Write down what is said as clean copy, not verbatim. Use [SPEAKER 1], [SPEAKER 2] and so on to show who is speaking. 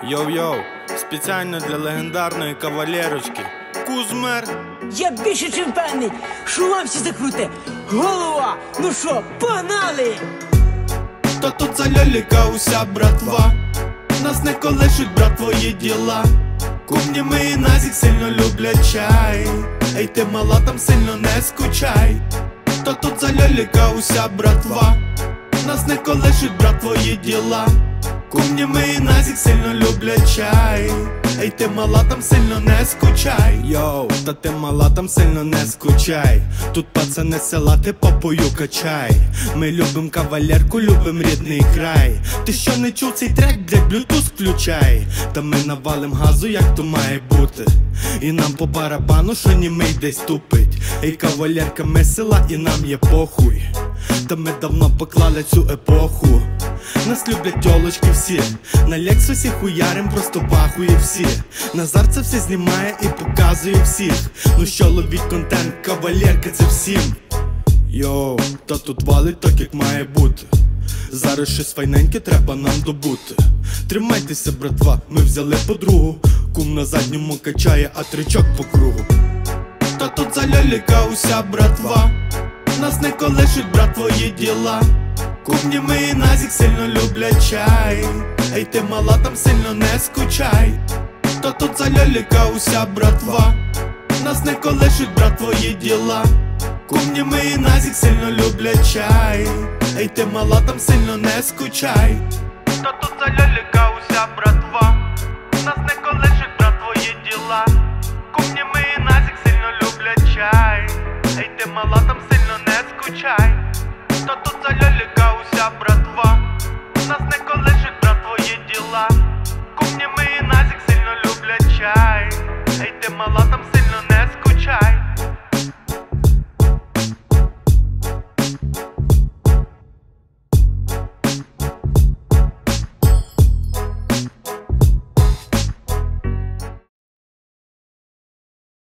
[SPEAKER 1] Йоу-йоу, спеціально для легендарної кавалерочки Кузмер.
[SPEAKER 2] Я більше чим певний, що вам всі закруте голова. Ну що, погнали!
[SPEAKER 1] Та тут за льоліка уся братва, нас не колишуть, брат, твої діла. Кумні ми і Назік сильно люблять чай. Ей, ти мала, там сильно не скучай. Та тут за льоліка уся братва, нас не колишуть, брат, твої діла. Кумні ми і Назік сильно люблять чай. Ей, ти мала, там сильно не скучай. Йоу, та ти мала, там сильно не скучай. Тут пацани села, ти попою качай. Ми любим кавалерку, любим рідний край. Ти що не чув цей трек, блядь, блютуз включай. Та ми навалим газу, як то має бути. І нам по барабану, що німий десь тупить. Ей, кавалерка, ми села і нам є похуй. Та ми давно поклали цю епоху. Нас люблять тьолочки всі, на Лексусі хуярим, просто бахує всі. Назар це все знімає і показує всіх. Ну що, ловіть контент, кавалерка, це всім. Йоу, та тут валить так, як має бути. Зараз щось файненьке треба нам добути. Тримайтеся, братва, ми взяли подругу. Кум на задньому качає, а тричок по кругу. Та тут за льоліка уся братва, нас не колишуть, брат, твої діла. Кумні ми і Назік сильно люблять чай. Ей, ти мала, там сильно не скучай. Та тут за льоліка уся братва, нас не колишуть, брат, твої діла. Кумні ми і Назік сильно люблять чай. Ей, ти мала, там сильно не скучай. Та тут за льоліка уся братва, нас не колишуть, брат, твої діла. Кумні ми і Назік сильно люблять чай. Ей, ти мала, там сильно не скучай. Та тут за льоліка уся братва, нас не колишуть, брат, твої діла. Кумні ми і Назік сильно люблять чай. Ей, ти мала, там сильно